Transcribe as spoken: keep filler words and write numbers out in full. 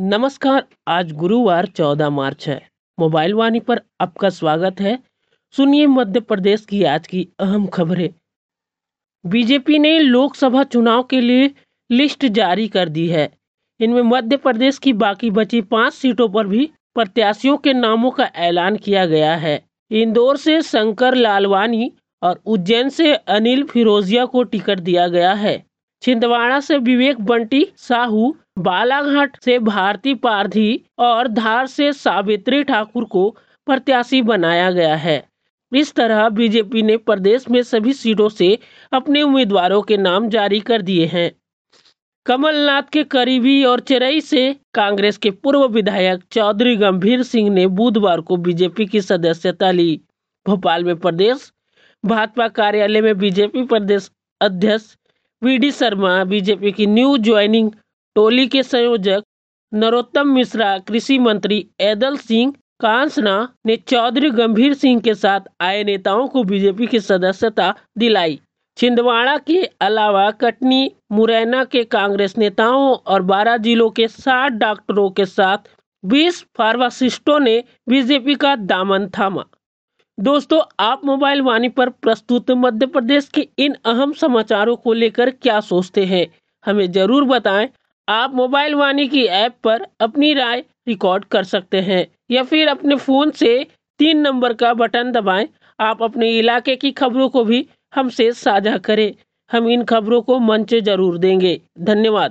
नमस्कार। आज गुरुवार चौदह मार्च है। मोबाइल वाणी पर आपका स्वागत है। सुनिए मध्य प्रदेश की आज की अहम खबरें। बीजेपी ने लोकसभा चुनाव के लिए लिस्ट जारी कर दी है। इनमें मध्य प्रदेश की बाकी बची पांच सीटों पर भी प्रत्याशियों के नामों का ऐलान किया गया है। इंदौर से शंकर लालवानी और उज्जैन से अनिल फिरोजिया को टिकट दिया गया है। छिंदवाड़ा से विवेक बंटी साहू, बालाघाट से भारती पारधी और धार से सावित्री ठाकुर को प्रत्याशी बनाया गया है। इस तरह बीजेपी ने प्रदेश में सभी सीटों से अपने उम्मीदवारों के नाम जारी कर दिए हैं। कमलनाथ के करीबी और चेरई से कांग्रेस के पूर्व विधायक चौधरी गंभीर सिंह ने बुधवार को बीजेपी की सदस्यता ली। भोपाल में प्रदेश भाजपा कार्यालय में बीजेपी प्रदेश अध्यक्ष वी डी शर्मा, बीजेपी की न्यू ज्वाइनिंग टोली के संयोजक नरोत्तम मिश्रा, कृषि मंत्री ऐदल सिंह कांसना ने चौधरी गंभीर सिंह के साथ आए नेताओं को बीजेपी की सदस्यता दिलाई। छिंदवाड़ा के अलावा कटनी, मुरैना के कांग्रेस नेताओं और बारह जिलों के साठ डॉक्टरों के साथ बीस फार्मासिस्टों ने बीजेपी का दामन थामा। दोस्तों, आप मोबाइल वाणी पर प्रस्तुत मध्य प्रदेश के इन अहम समाचारों को लेकर क्या सोचते हैं, हमें जरूर बताएं। आप मोबाइल वाणी की ऐप पर अपनी राय रिकॉर्ड कर सकते हैं या फिर अपने फोन से तीन नंबर का बटन दबाएं। आप अपने इलाके की खबरों को भी हमसे साझा करें। हम इन खबरों को मंच जरूर देंगे। धन्यवाद।